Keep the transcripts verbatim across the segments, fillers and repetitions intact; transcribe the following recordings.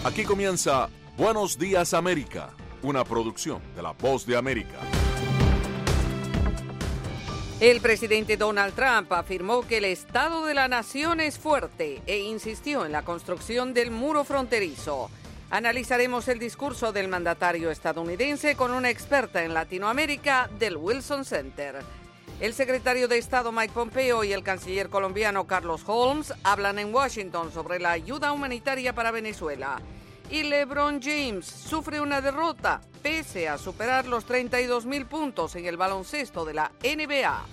Aquí comienza Buenos Días América, una producción de La Voz de América. El presidente Donald Trump afirmó que el Estado de la Nación es fuerte e insistió en la construcción del muro fronterizo. Analizaremos el discurso del mandatario estadounidense con una experta en Latinoamérica del Wilson Center. El secretario de Estado Mike Pompeo y el canciller colombiano Carlos Holmes hablan en Washington sobre la ayuda humanitaria para Venezuela. Y LeBron James sufre una derrota pese a superar los treinta y dos mil puntos en el baloncesto de la N B A.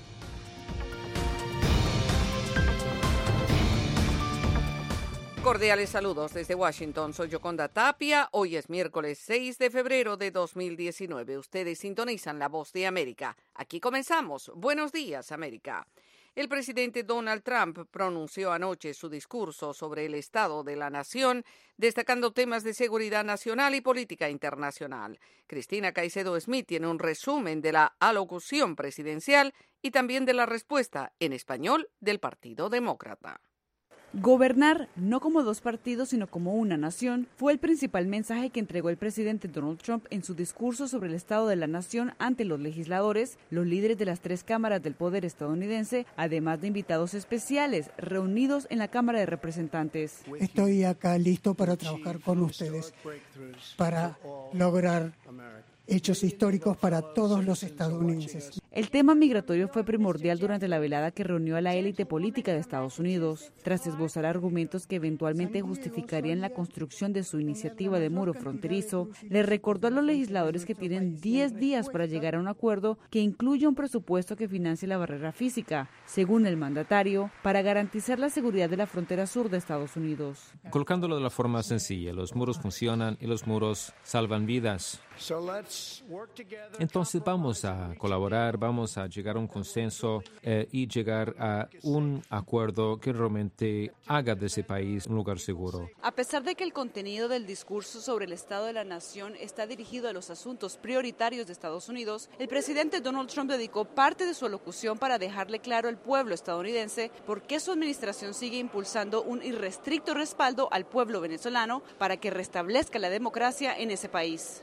Cordiales saludos desde Washington. Soy Yoconda Tapia. Hoy es miércoles seis de febrero de dos mil diecinueve. Ustedes sintonizan La Voz de América. Aquí comenzamos. Buenos días, América. El presidente Donald Trump pronunció anoche su discurso sobre el estado de la nación, destacando temas de seguridad nacional y política internacional. Cristina Caicedo Smith tiene un resumen de la alocución presidencial y también de la respuesta en español del Partido Demócrata. Gobernar, no como dos partidos, sino como una nación, fue el principal mensaje que entregó el presidente Donald Trump en su discurso sobre el estado de la nación ante los legisladores, los líderes de las tres cámaras del poder estadounidense, además de invitados especiales reunidos en la Cámara de Representantes. Estoy acá listo para trabajar con ustedes, para lograr hechos históricos para todos los estadounidenses. El tema migratorio fue primordial durante la velada que reunió a la élite política de Estados Unidos. Tras esbozar argumentos que eventualmente justificarían la construcción de su iniciativa de muro fronterizo, le recordó a los legisladores que tienen diez días para llegar a un acuerdo que incluya un presupuesto que financie la barrera física, según el mandatario, para garantizar la seguridad de la frontera sur de Estados Unidos. Colocándolo de la forma sencilla, los muros funcionan y los muros salvan vidas. Entonces vamos a colaborar, vamos a llegar a un consenso eh, y llegar a un acuerdo que realmente haga de ese país un lugar seguro. A pesar de que el contenido del discurso sobre el estado de la nación está dirigido a los asuntos prioritarios de Estados Unidos, el presidente Donald Trump dedicó parte de su alocución para dejarle claro al pueblo estadounidense por qué su administración sigue impulsando un irrestricto respaldo al pueblo venezolano para que restablezca la democracia en ese país.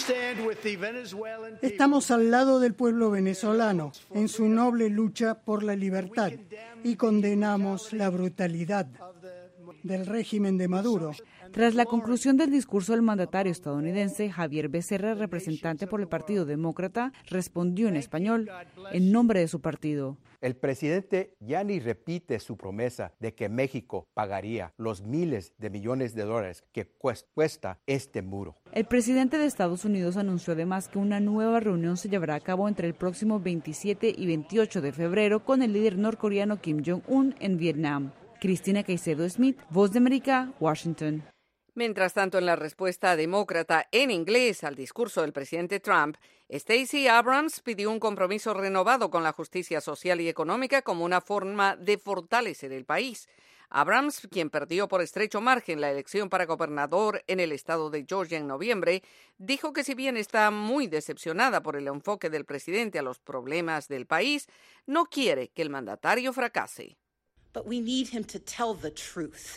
Estamos al lado del pueblo venezolano en su noble lucha por la libertad y condenamos la brutalidad del régimen de Maduro. Tras la conclusión del discurso del mandatario estadounidense, Javier Becerra, representante por el Partido Demócrata, respondió en español en nombre de su partido. El presidente ya ni repite su promesa de que México pagaría los miles de millones de dólares que cuesta este muro. El presidente de Estados Unidos anunció además que una nueva reunión se llevará a cabo entre el próximo veintisiete y veintiocho de febrero con el líder norcoreano Kim Jong-un en Vietnam. Cristina Caicedo Smith, Voz de América, Washington. Mientras tanto, en la respuesta demócrata en inglés al discurso del presidente Trump, Stacey Abrams pidió un compromiso renovado con la justicia social y económica como una forma de fortalecer el país. Abrams, quien perdió por estrecho margen la elección para gobernador en el estado de Georgia en noviembre, dijo que si bien está muy decepcionada por el enfoque del presidente a los problemas del país, no quiere que el mandatario fracase. But we need him to tell the truth.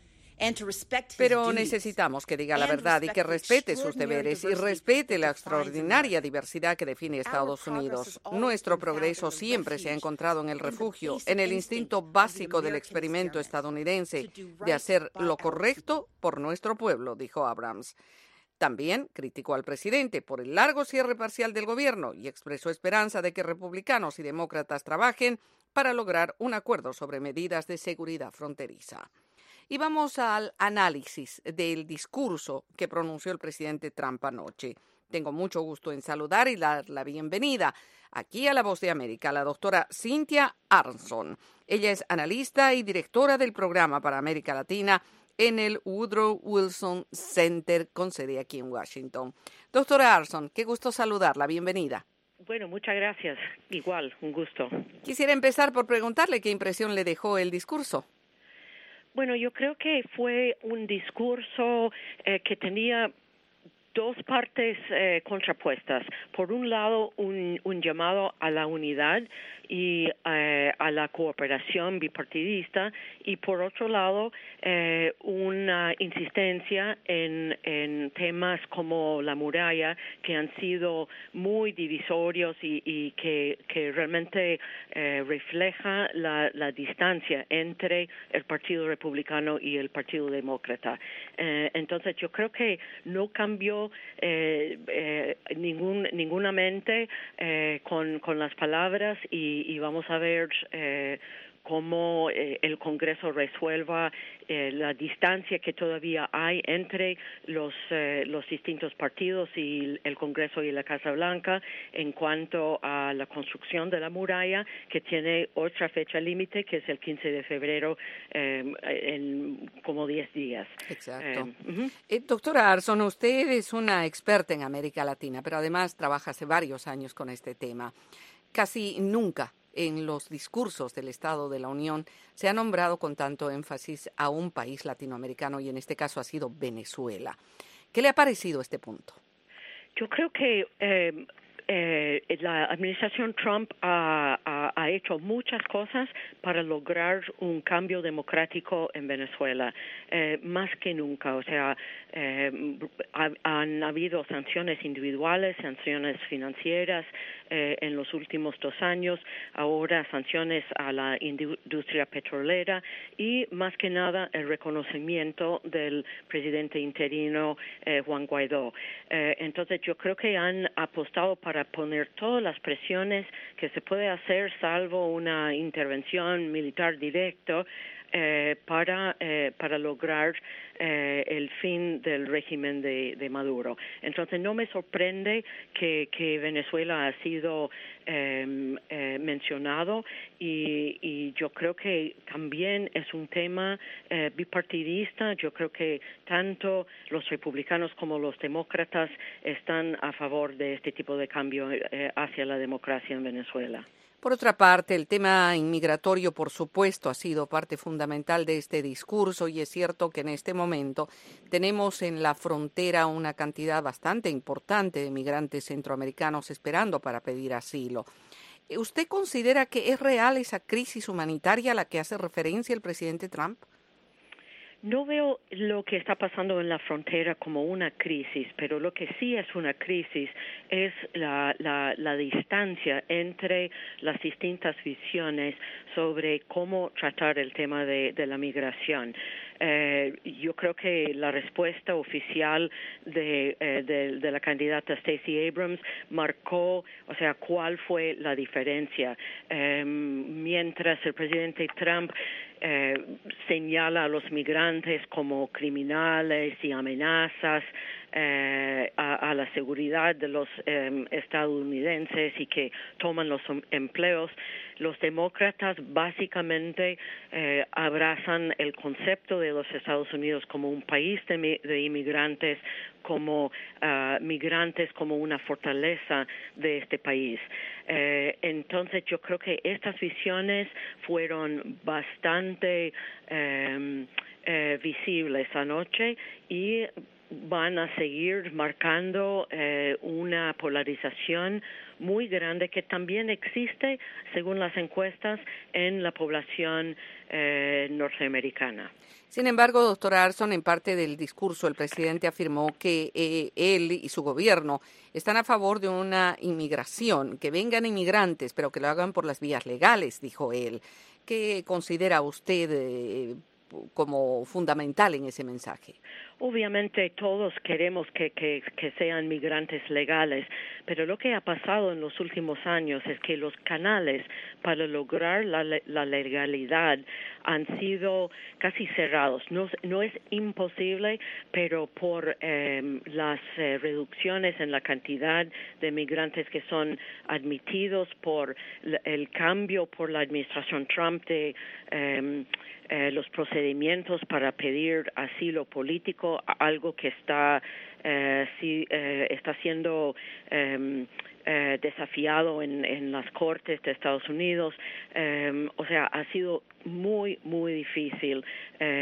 Pero necesitamos que diga la verdad y que respete sus deberes y respete la extraordinaria diversidad que define Estados Unidos. Nuestro progreso siempre se ha encontrado en el refugio, en el instinto básico del experimento estadounidense de hacer lo correcto por nuestro pueblo, dijo Abrams. También criticó al presidente por el largo cierre parcial del gobierno y expresó esperanza de que republicanos y demócratas trabajen para lograr un acuerdo sobre medidas de seguridad fronteriza. Y vamos al análisis del discurso que pronunció el presidente Trump anoche. Tengo mucho gusto en saludar y dar la bienvenida aquí a La Voz de América a la doctora Cynthia Arnson. Ella es analista y directora del programa para América Latina en el Woodrow Wilson Center con sede aquí en Washington. Doctora Arnson, qué gusto saludarla. Bienvenida. Bueno, muchas gracias. Igual, un gusto. Quisiera empezar por preguntarle qué impresión le dejó el discurso. Bueno, yo creo que fue un discurso eh, que tenía dos partes eh, contrapuestas. Por un lado, un, un llamado a la unidad y eh, a la cooperación bipartidista, y por otro lado, eh, una insistencia en, en temas como la muralla, que han sido muy divisorios y, y que, que realmente eh, refleja la, la distancia entre el Partido Republicano y el Partido Demócrata. Eh, entonces, yo creo que no cambió eh, eh, ningún, ninguna mente eh, con, con las palabras, y, y vamos a ver eh, cómo eh, el Congreso resuelva eh, la distancia que todavía hay entre los eh, los distintos partidos y el Congreso y la Casa Blanca en cuanto a la construcción de la muralla, que tiene otra fecha límite, que es el quince de febrero, eh, en como diez días. Exacto. Eh, uh-huh. eh, doctora Arson, usted es una experta en América Latina, pero además trabaja hace varios años con este tema. Casi nunca en los discursos del Estado de la Unión se ha nombrado con tanto énfasis a un país latinoamericano, y en este caso ha sido Venezuela. ¿Qué le ha parecido este punto? Yo creo que eh, eh, la administración Trump ha, ha, ha hecho muchas cosas para lograr un cambio democrático en Venezuela, eh, más que nunca. O sea, eh, ha, han habido sanciones individuales, sanciones financieras eh, en los últimos dos años, ahora sanciones a la industria petrolera y, más que nada, el reconocimiento del presidente interino eh, Juan Guaidó. Eh, entonces, yo creo que han apostado para poner todas las presiones que se puede hacer, salvo una intervención militar directa, eh, para eh, para lograr eh, el fin del régimen de, de Maduro. Entonces, no me sorprende que, que Venezuela ha sido eh, eh, mencionado, y, y yo creo que también es un tema eh, bipartidista. Yo creo que tanto los republicanos como los demócratas están a favor de este tipo de cambio eh, hacia la democracia en Venezuela. Por otra parte, el tema inmigratorio, por supuesto, ha sido parte fundamental de este discurso, y es cierto que en este momento tenemos en la frontera una cantidad bastante importante de migrantes centroamericanos esperando para pedir asilo. ¿Usted considera que es real esa crisis humanitaria a la que hace referencia el presidente Trump? No veo lo que está pasando en la frontera como una crisis, pero lo que sí es una crisis es la, la, la distancia entre las distintas visiones sobre cómo tratar el tema de, de la migración. Eh, yo creo que la respuesta oficial de, eh, de, de la candidata Stacey Abrams marcó, o sea, cuál fue la diferencia. Eh, mientras el presidente Trump eh, señala a los migrantes como criminales y amenazas eh, a, a la seguridad de los eh, estadounidenses y que toman los empleos, los demócratas básicamente eh, abrazan el concepto de los Estados Unidos como un país de, de inmigrantes, como uh, migrantes, como una fortaleza de este país. Eh, entonces, yo creo que estas visiones fueron bastante eh, eh, visibles anoche y van a seguir marcando eh, una polarización muy grande que también existe, según las encuestas, en la población eh, norteamericana. Sin embargo, doctora Arson, en parte del discurso el presidente afirmó que eh, él y su gobierno están a favor de una inmigración, que vengan inmigrantes, pero que lo hagan por las vías legales, dijo él. ¿Qué considera usted eh, como fundamental en ese mensaje? Obviamente todos queremos que, que, que sean migrantes legales, pero lo que ha pasado en los últimos años es que los canales para lograr la, la legalidad han sido casi cerrados. No, no es imposible, pero por eh, las eh, reducciones en la cantidad de migrantes que son admitidos, por el cambio por la administración Trump de eh, eh, los procedimientos para pedir asilo político, algo que está eh, sí, eh, está siendo eh, eh, desafiado en, en las cortes de Estados Unidos. Eh, o sea, ha sido muy, muy difícil eh,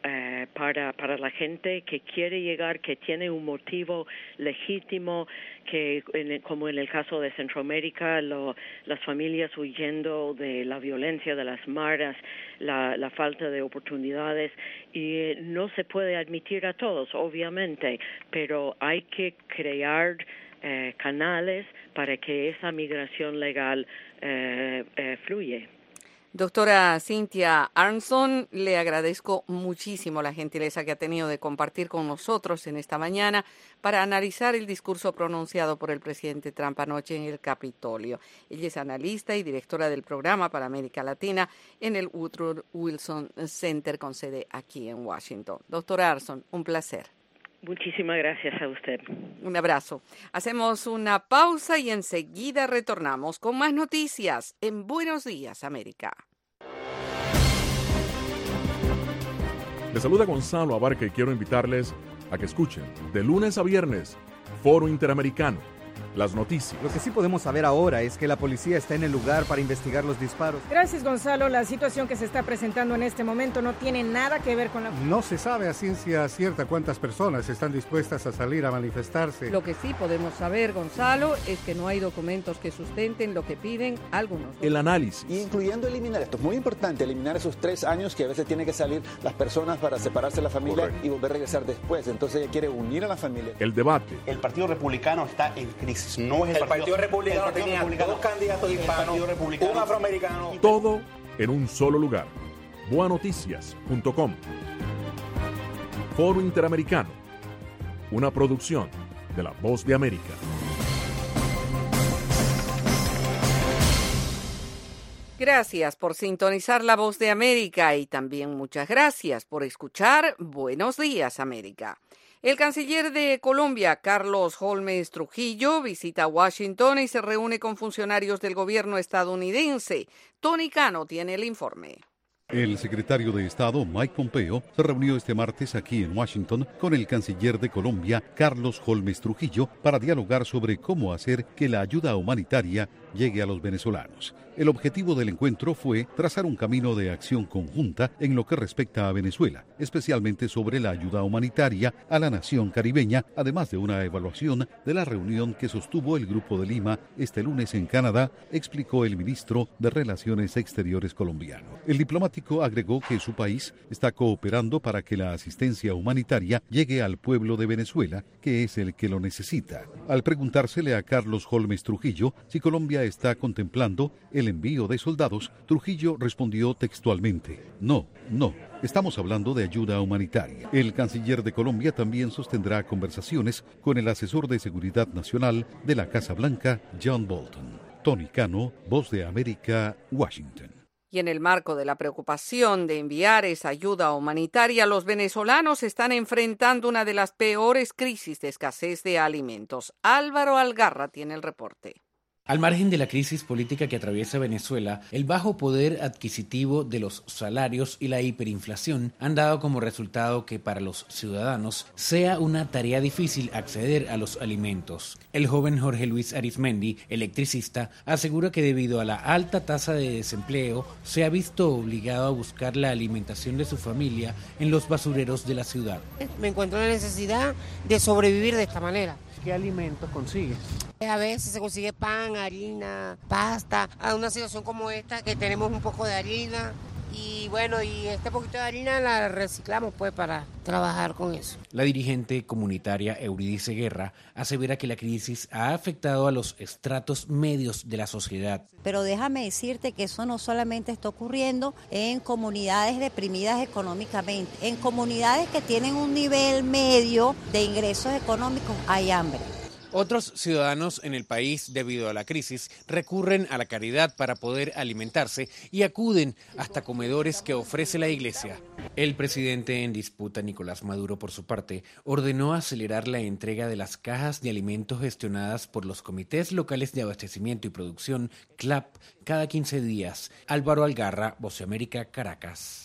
eh, para, para la gente que quiere llegar, que tiene un motivo legítimo, que en, como en el caso de Centroamérica, lo, las familias huyendo de la violencia de las maras, la, la falta de oportunidades, y eh, no se puede admitir a todos, obviamente, pero hay que crear eh, canales para que esa migración legal eh, eh, fluye. Doctora Cynthia Arnson, le agradezco muchísimo la gentileza que ha tenido de compartir con nosotros en esta mañana para analizar el discurso pronunciado por el presidente Trump anoche en el Capitolio. Ella es analista y directora del programa para América Latina en el Woodrow Wilson Center con sede aquí en Washington. Doctora Arnson, un placer. Muchísimas gracias a usted. Un abrazo. Hacemos una pausa y enseguida retornamos con más noticias en Buenos Días, América. Les saluda Gonzalo Abarca y quiero invitarles a que escuchen de lunes a viernes Foro Interamericano. Las noticias. Lo que sí podemos saber ahora es que la policía está en el lugar para investigar los disparos. Gracias, Gonzalo. La situación que se está presentando en este momento no tiene nada que ver con la... No se sabe a ciencia cierta cuántas personas están dispuestas a salir a manifestarse. Lo que sí podemos saber, Gonzalo, es que no hay documentos que sustenten lo que piden algunos. El análisis. Incluyendo eliminar, esto es muy importante, eliminar esos tres años que a veces tienen que salir las personas para separarse de la familia. Correcto. Y volver a regresar después. Entonces ella quiere unir a la familia. El debate. El Partido Republicano está en crisis. No es el, el Partido, partido Republicano el partido tenía republicano, dos candidatos hispanos, un afroamericano. Todo en un solo lugar. boa noticias punto com. Foro Interamericano. Una producción de La Voz de América. Gracias por sintonizar La Voz de América y también muchas gracias por escuchar Buenos Días, América. El canciller de Colombia, Carlos Holmes Trujillo, visita Washington y se reúne con funcionarios del gobierno estadounidense. Tony Cano tiene el informe. El secretario de Estado, Mike Pompeo, se reunió este martes aquí en Washington con el canciller de Colombia, Carlos Holmes Trujillo, para dialogar sobre cómo hacer que la ayuda humanitaria llegue a los venezolanos. El objetivo del encuentro fue trazar un camino de acción conjunta en lo que respecta a Venezuela, especialmente sobre la ayuda humanitaria a la nación caribeña, además de una evaluación de la reunión que sostuvo el Grupo de Lima este lunes en Canadá, explicó el ministro de Relaciones Exteriores colombiano. El diplomático agregó que su país está cooperando para que la asistencia humanitaria llegue al pueblo de Venezuela, que es el que lo necesita. Al preguntársele a Carlos Holmes Trujillo si Colombia está contemplando el envío de soldados, Trujillo respondió textualmente: no, no, estamos hablando de ayuda humanitaria. El canciller de Colombia también sostendrá conversaciones con el asesor de Seguridad Nacional de la Casa Blanca, John Bolton. Tony Cano, Voz de América, Washington. Y en el marco de la preocupación de enviar esa ayuda humanitaria, los venezolanos están enfrentando una de las peores crisis de escasez de alimentos. Álvaro Algarra tiene el reporte. Al margen de la crisis política que atraviesa Venezuela, el bajo poder adquisitivo de los salarios y la hiperinflación han dado como resultado que para los ciudadanos sea una tarea difícil acceder a los alimentos. El joven Jorge Luis Arizmendi, electricista, asegura que debido a la alta tasa de desempleo se ha visto obligado a buscar la alimentación de su familia en los basureros de la ciudad. Me encuentro en la necesidad de sobrevivir de esta manera. ¿Qué alimentos consigues? A veces se consigue pan, harina, pasta. A una situación como esta que tenemos un poco de harina y bueno, y este poquito de harina la reciclamos pues para trabajar con eso. La dirigente comunitaria Euridice Guerra asevera que la crisis ha afectado a los estratos medios de la sociedad. Pero déjame decirte que eso no solamente está ocurriendo en comunidades deprimidas económicamente, en comunidades que tienen un nivel medio de ingresos económicos hay hambre. Otros ciudadanos en el país, debido a la crisis, recurren a la caridad para poder alimentarse y acuden hasta comedores que ofrece la iglesia. El presidente en disputa, Nicolás Maduro, por su parte, ordenó acelerar la entrega de las cajas de alimentos gestionadas por los comités locales de abastecimiento y producción, C L A P, cada quince días. Álvaro Algarra, Voz de América, Caracas.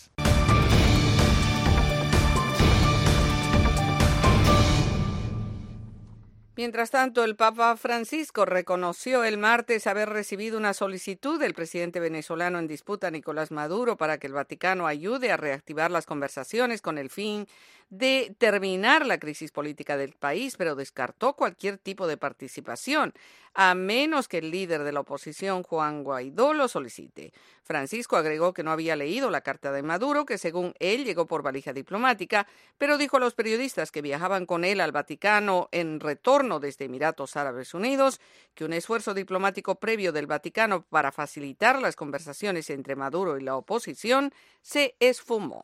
Mientras tanto, el Papa Francisco reconoció el martes haber recibido una solicitud del presidente venezolano en disputa, Nicolás Maduro, para que el Vaticano ayude a reactivar las conversaciones con el fin de terminar la crisis política del país, pero descartó cualquier tipo de participación, a menos que el líder de la oposición, Juan Guaidó, lo solicite. Francisco agregó que no había leído la carta de Maduro, que según él llegó por valija diplomática, pero dijo a los periodistas que viajaban con él al Vaticano en retorno desde Emiratos Árabes Unidos que un esfuerzo diplomático previo del Vaticano para facilitar las conversaciones entre Maduro y la oposición se esfumó.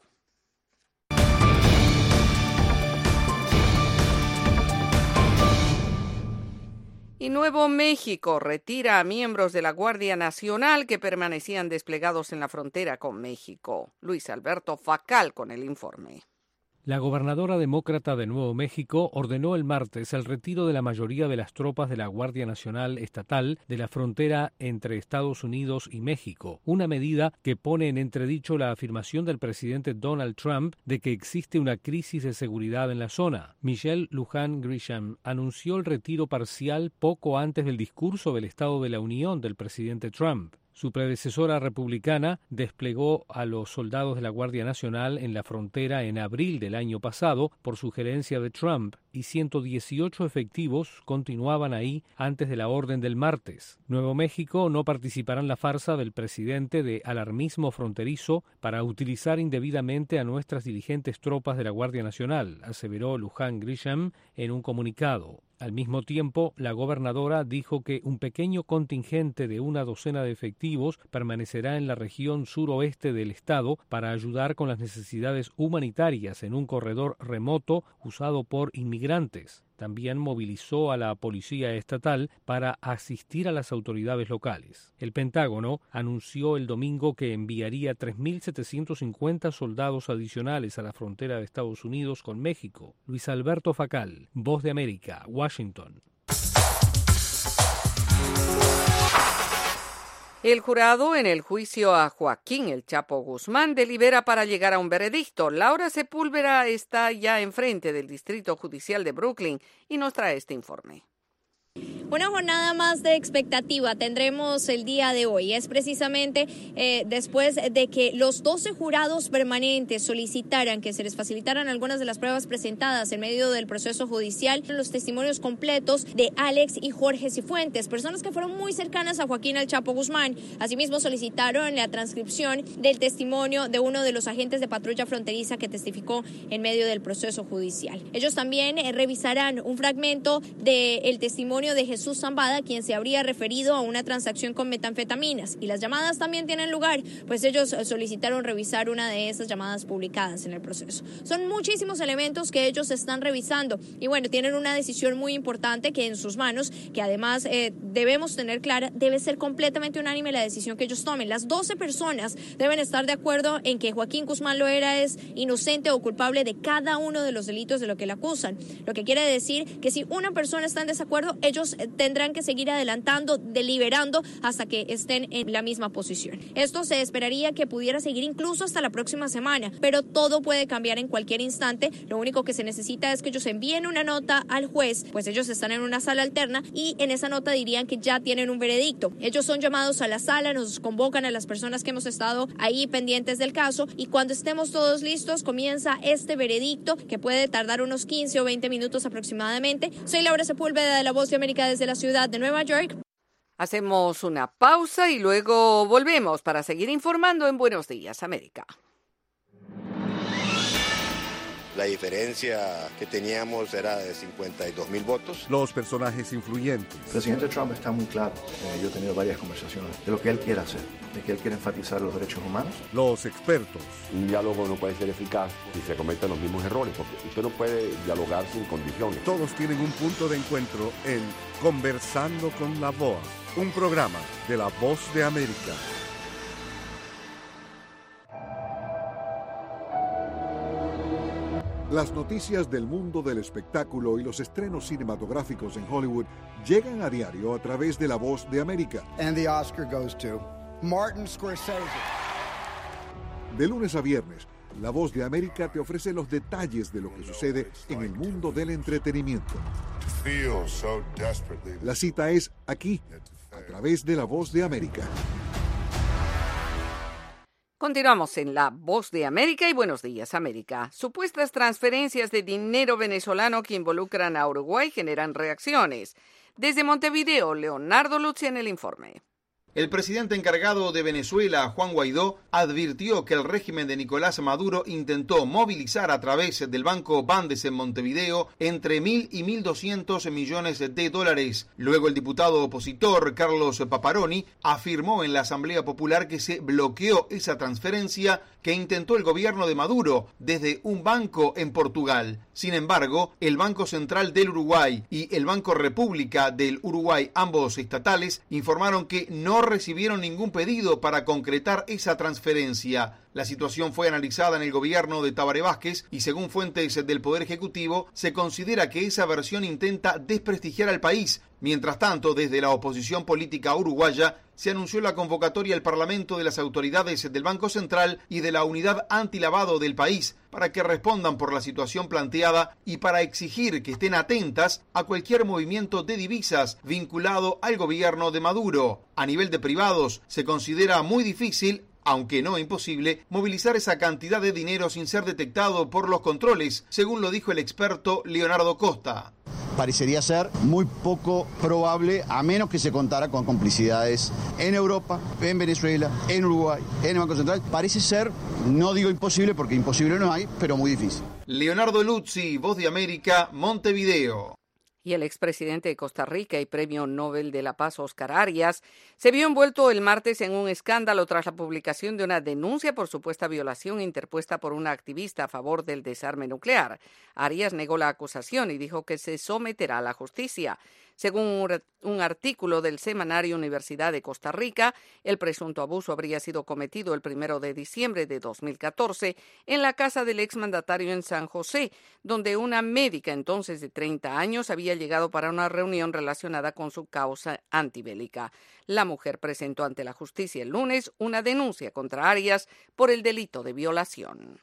Y Nuevo México retira a miembros de la Guardia Nacional que permanecían desplegados en la frontera con México. Luis Alberto Facal con el informe. La gobernadora demócrata de Nuevo México ordenó el martes el retiro de la mayoría de las tropas de la Guardia Nacional Estatal de la frontera entre Estados Unidos y México, una medida que pone en entredicho la afirmación del presidente Donald Trump de que existe una crisis de seguridad en la zona. Michelle Lujan Grisham anunció el retiro parcial poco antes del discurso del Estado de la Unión del presidente Trump. Su predecesora republicana desplegó a los soldados de la Guardia Nacional en la frontera en abril del año pasado por sugerencia de Trump y ciento dieciocho efectivos continuaban ahí antes de la orden del martes. Nuevo México no participará en la farsa del presidente de alarmismo fronterizo para utilizar indebidamente a nuestras diligentes tropas de la Guardia Nacional, aseveró Lujan Grisham en un comunicado. Al mismo tiempo, la gobernadora dijo que un pequeño contingente de una docena de efectivos permanecerá en la región suroeste del estado para ayudar con las necesidades humanitarias en un corredor remoto usado por inmigrantes. También movilizó a la policía estatal para asistir a las autoridades locales. El Pentágono anunció el domingo que enviaría tres mil setecientos cincuenta soldados adicionales a la frontera de Estados Unidos con México. Luis Alberto Facal, Voz de América, Washington. El jurado en el juicio a Joaquín El Chapo Guzmán delibera para llegar a un veredicto. Laura Sepúlveda está ya enfrente del Distrito Judicial de Brooklyn y nos trae este informe. Una jornada más de expectativa tendremos el día de hoy. Es precisamente eh, después de que los doce jurados permanentes solicitaran que se les facilitaran algunas de las pruebas presentadas en medio del proceso judicial, los testimonios completos de Alex y Jorge Cifuentes, personas que fueron muy cercanas a Joaquín El Chapo Guzmán. Asimismo, solicitaron la transcripción del testimonio de uno de los agentes de patrulla fronteriza que testificó en medio del proceso judicial. Ellos también eh, revisarán un fragmento del testimonio de Jesús Jesús Zambada, quien se habría referido a una transacción con metanfetaminas. Y las llamadas también tienen lugar, pues ellos solicitaron revisar una de esas llamadas publicadas en el proceso. Son muchísimos elementos que ellos están revisando y bueno, tienen una decisión muy importante que en sus manos, que además eh, debemos tener clara, debe ser completamente unánime la decisión que ellos tomen. Las doce personas deben estar de acuerdo en que Joaquín Guzmán Loera es inocente o culpable de cada uno de los delitos de lo que le acusan. Lo que quiere decir que si una persona está en desacuerdo, ellos tendrán que seguir adelantando, deliberando hasta que estén en la misma posición. Esto se esperaría que pudiera seguir incluso hasta la próxima semana, pero todo puede cambiar en cualquier instante. Lo único que se necesita es que ellos envíen una nota al juez, pues ellos están en una sala alterna y en esa nota dirían que ya tienen un veredicto. Ellos son llamados a la sala, nos convocan a las personas que hemos estado ahí pendientes del caso y cuando estemos todos listos comienza este veredicto que puede tardar unos quince o veinte minutos aproximadamente. Soy Laura Sepúlveda de La Voz de América desde la ciudad de Nueva York. Hacemos una pausa y luego volvemos para seguir informando en Buenos Días, América. La diferencia que teníamos era de cincuenta y dos mil votos. Los personajes influyentes. El presidente Trump está muy claro, eh, yo he tenido varias conversaciones, de lo que él quiere hacer, de que él quiere enfatizar los derechos humanos. Los expertos. Un diálogo no puede ser eficaz si se cometen los mismos errores, porque usted no puede dialogar sin condiciones. Todos tienen un punto de encuentro en Conversando con la V O A, un programa de La Voz de América. Las noticias del mundo del espectáculo y los estrenos cinematográficos en Hollywood llegan a diario a través de La Voz de América. And the Oscar goes to Martin Scorsese. De lunes a viernes, La Voz de América te ofrece los detalles de lo que sucede en el mundo del entretenimiento. La cita es aquí, a través de La Voz de América. Continuamos en La Voz de América y Buenos Días, América. Supuestas transferencias de dinero venezolano que involucran a Uruguay generan reacciones. Desde Montevideo, Leonardo Luzzi en el informe. El presidente encargado de Venezuela, Juan Guaidó, advirtió que el régimen de Nicolás Maduro intentó movilizar a través del Banco Bandes en Montevideo entre mil y mil doscientos millones de dólares. Luego el diputado opositor, Carlos Paparoni, afirmó en la Asamblea Popular que se bloqueó esa transferencia que intentó el gobierno de Maduro desde un banco en Portugal. Sin embargo, el Banco Central del Uruguay y el Banco República del Uruguay, ambos estatales, informaron que no recibieron ningún pedido para concretar esa transferencia. La situación fue analizada en el gobierno de Tabaré Vázquez y según fuentes del Poder Ejecutivo se considera que esa versión intenta desprestigiar al país. Mientras tanto, desde la oposición política uruguaya se anunció la convocatoria al Parlamento de las autoridades del Banco Central y de la Unidad Antilavado del país para que respondan por la situación planteada y para exigir que estén atentas a cualquier movimiento de divisas vinculado al gobierno de Maduro. A nivel de privados, se considera muy difícil, aunque no imposible, movilizar esa cantidad de dinero sin ser detectado por los controles, según lo dijo el experto Leonardo Costa. Parecería ser muy poco probable, a menos que se contara con complicidades en Europa, en Venezuela, en Uruguay, en el Banco Central. Parece ser, no digo imposible, porque imposible no hay, pero muy difícil. Leonardo Luzzi, Voz de América, Montevideo. Y el expresidente de Costa Rica y Premio Nobel de la Paz, Oscar Arias, se vio envuelto el martes en un escándalo tras la publicación de una denuncia por supuesta violación interpuesta por una activista a favor del desarme nuclear. Arias negó la acusación y dijo que se someterá a la justicia. Según un artículo del semanario Universidad de Costa Rica, el presunto abuso habría sido cometido el primero de diciembre de dos mil catorce en la casa del exmandatario en San José, donde una médica entonces de treinta años había llegado para una reunión relacionada con su causa antibélica. La mujer presentó ante la justicia el lunes una denuncia contra Arias por el delito de violación.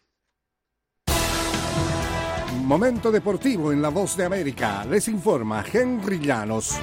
Momento deportivo en La Voz de América. Les informa Henry Llanos.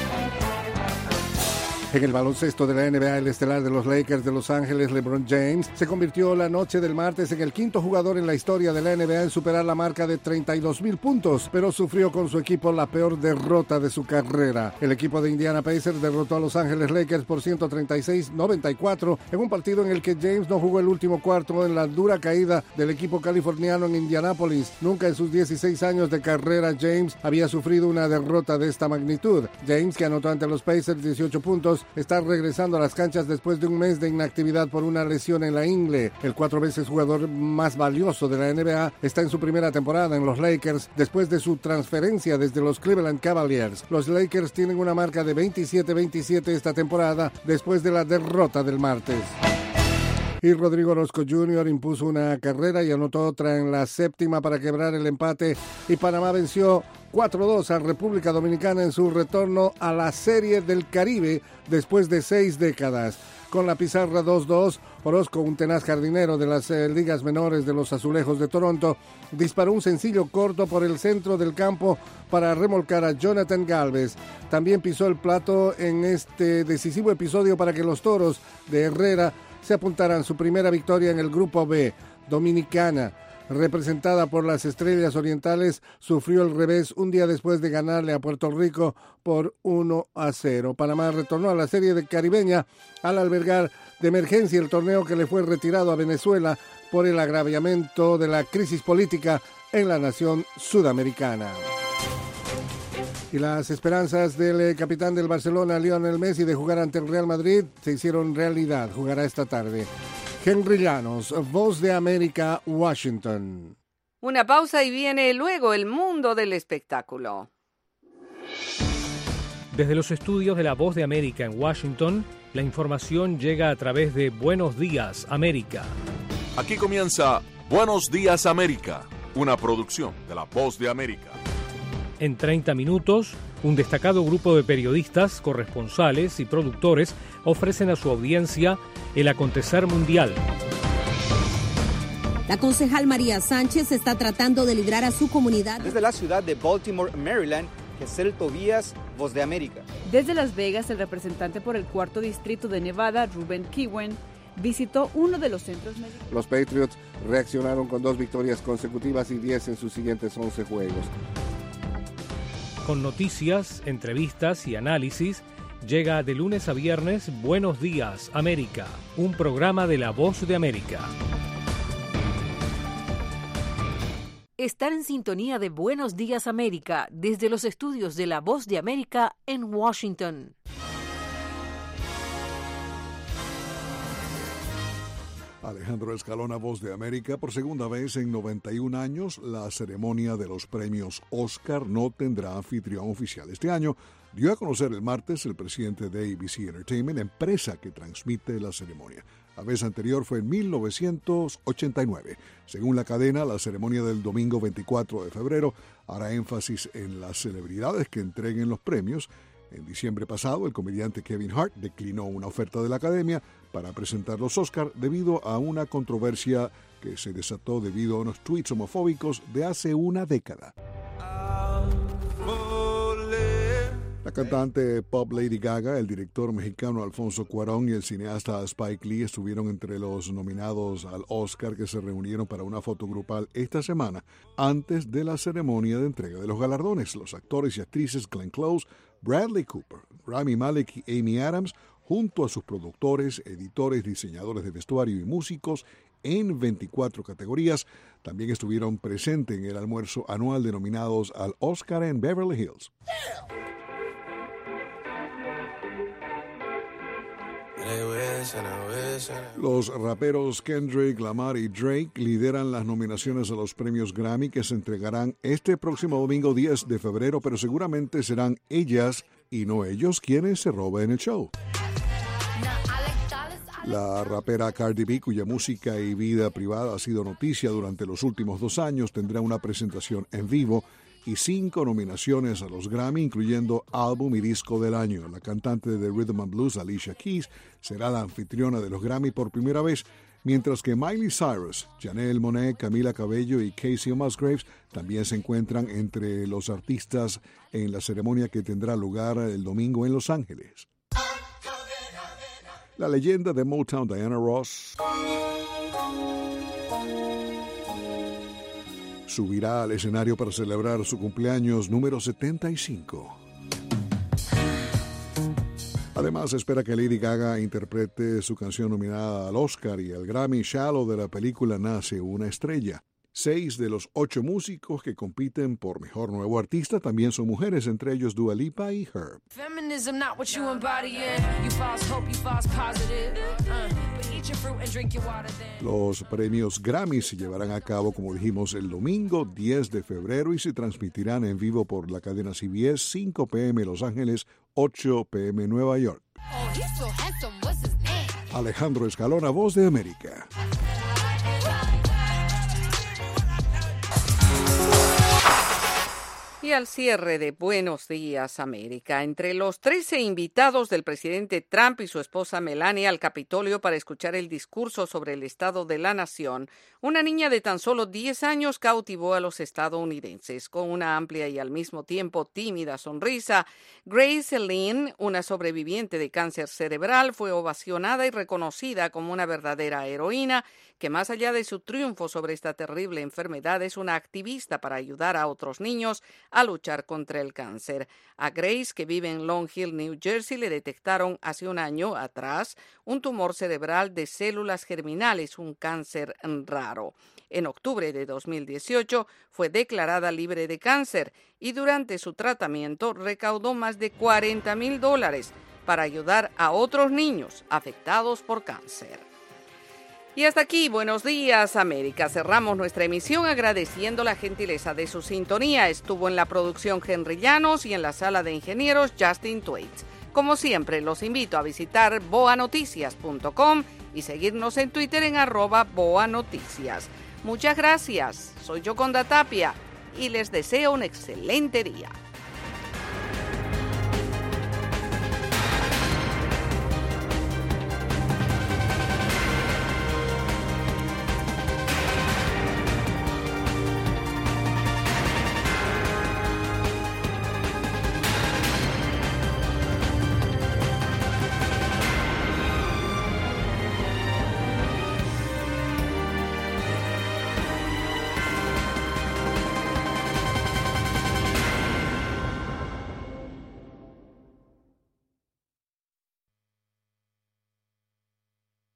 En el baloncesto de la N B A, el estelar de los Lakers de Los Ángeles, LeBron James, se convirtió la noche del martes en el quinto jugador en la historia de la N B A en superar la marca de treinta y dos mil puntos, pero sufrió con su equipo la peor derrota de su carrera. El equipo de Indiana Pacers derrotó a Los Ángeles Lakers por ciento treinta y seis a noventa y cuatro en un partido en el que James no jugó el último cuarto en la dura caída del equipo californiano en Indianápolis. Nunca en sus dieciséis años de carrera James había sufrido una derrota de esta magnitud. James, que anotó ante los Pacers dieciocho puntos, está regresando a las canchas después de un mes de inactividad por una lesión en la ingle. El cuatro veces jugador más valioso de la N B A está en su primera temporada en los Lakers después de su transferencia desde los Cleveland Cavaliers. Los Lakers tienen una marca de veintisiete veintisiete esta temporada después de la derrota del martes. Y Rodrigo Orozco junior impuso una carrera y anotó otra en la séptima para quebrar el empate y Panamá venció cuatro dos a República Dominicana en su retorno a la Serie del Caribe después de seis décadas. Con la pizarra dos dos, Orozco, un tenaz jardinero de las eh, ligas menores de los Azulejos de Toronto, disparó un sencillo corto por el centro del campo para remolcar a Jonathan Galvez. También pisó el plato en este decisivo episodio para que los Toros de Herrera se apuntaran su primera victoria en el Grupo B. Dominicana, representada por las Estrellas Orientales, sufrió el revés un día después de ganarle a Puerto Rico por uno a cero. Panamá retornó a la Serie de Caribeña al albergar de emergencia el torneo que le fue retirado a Venezuela por el agravamiento de la crisis política en la nación sudamericana. Y las esperanzas del capitán del Barcelona, Lionel Messi, de jugar ante el Real Madrid se hicieron realidad. Jugará esta tarde. Henry Llanos, Voz de América, Washington. Una pausa y viene luego el mundo del espectáculo. Desde los estudios de la Voz de América en Washington, la información llega a través de Buenos Días, América. Aquí comienza Buenos Días, América, una producción de la Voz de América. En treinta minutos, un destacado grupo de periodistas, corresponsales y productores ofrecen a su audiencia el acontecer mundial. La concejal María Sánchez está tratando de librar a su comunidad. Desde la ciudad de Baltimore, Maryland, Gesell Tobías, Voz de América. Desde Las Vegas, el representante por el cuarto distrito de Nevada, Ruben Kiwen, visitó uno de los centros médicos. Los Patriots reaccionaron con dos victorias consecutivas y diez en sus siguientes once juegos. Con noticias, entrevistas y análisis, llega de lunes a viernes Buenos Días, América, un programa de La Voz de América. Están en sintonía de Buenos Días, América, desde los estudios de La Voz de América en Washington. Alejandro Escalona, Voz de América. Por segunda vez en noventa y un años, la ceremonia de los premios Oscar no tendrá anfitrión oficial. Este año dio a conocer el martes el presidente de A B C Entertainment, empresa que transmite la ceremonia. La vez anterior fue en mil novecientos ochenta y nueve. Según la cadena, la ceremonia del domingo veinticuatro de febrero hará énfasis en las celebridades que entreguen los premios. En diciembre pasado, el comediante Kevin Hart declinó una oferta de la Academia para presentar los Oscar debido a una controversia que se desató debido a unos tweets homofóbicos de hace una década. La cantante pop Lady Gaga, el director mexicano Alfonso Cuarón y el cineasta Spike Lee estuvieron entre los nominados al Oscar que se reunieron para una foto grupal esta semana antes de la ceremonia de entrega de los galardones. Los actores y actrices Glenn Close, Bradley Cooper, Rami Malek y Amy Adams, junto a sus productores, editores, diseñadores de vestuario y músicos en veinticuatro categorías, también estuvieron presentes en el almuerzo anual de nominados al Oscar en Beverly Hills. Los raperos Kendrick Lamar y Drake lideran las nominaciones a los premios Grammy que se entregarán este próximo domingo diez de febrero, pero seguramente serán ellas y no ellos quienes se roben el show. La rapera Cardi B, cuya música y vida privada ha sido noticia durante los últimos dos años, tendrá una presentación en vivo y cinco nominaciones a los Grammy, incluyendo Álbum y Disco del Año. La cantante de Rhythm and Blues, Alicia Keys, será la anfitriona de los Grammy por primera vez, mientras que Miley Cyrus, Janelle Monáe, Camila Cabello y Casey Musgraves también se encuentran entre los artistas en la ceremonia que tendrá lugar el domingo en Los Ángeles. La leyenda de Motown, Diana Ross, subirá al escenario para celebrar su cumpleaños número setenta y cinco. Además, se espera que Lady Gaga interprete su canción nominada al Oscar y al Grammy Shallow de la película Nace una estrella. Seis de los ocho músicos que compiten por Mejor Nuevo Artista también son mujeres, entre ellos Dua Lipa y Herb. Los premios Grammy se llevarán a cabo, como dijimos, el domingo diez de febrero y se transmitirán en vivo por la cadena C B S, cinco p m Los Ángeles, ocho p m Nueva York. Alejandro Escalona, Voz de América. Y al cierre de Buenos Días, América, entre los trece invitados del presidente Trump y su esposa Melania al Capitolio para escuchar el discurso sobre el estado de la nación, una niña de tan solo diez años cautivó a los estadounidenses. Con una amplia y al mismo tiempo tímida sonrisa, Grace Lynn, una sobreviviente de cáncer cerebral, fue ovacionada y reconocida como una verdadera heroína que, más allá de su triunfo sobre esta terrible enfermedad, es una activista para ayudar a otros niños a luchar contra el cáncer. A Grace, que vive en Long Hill, New Jersey, le detectaron hace un año atrás un tumor cerebral de células germinales, un cáncer raro. En octubre de dos mil dieciocho fue declarada libre de cáncer y durante su tratamiento recaudó más de cuarenta mil dólares para ayudar a otros niños afectados por cáncer. Y hasta aquí, Buenos Días, América. Cerramos nuestra emisión agradeciendo la gentileza de su sintonía. Estuvo en la producción Henry Llanos y en la sala de ingenieros Justin Twaits. Como siempre, los invito a visitar boa noticias punto com y seguirnos en Twitter en arroba boanoticias. Muchas gracias. Soy Yoconda Tapia y les deseo un excelente día.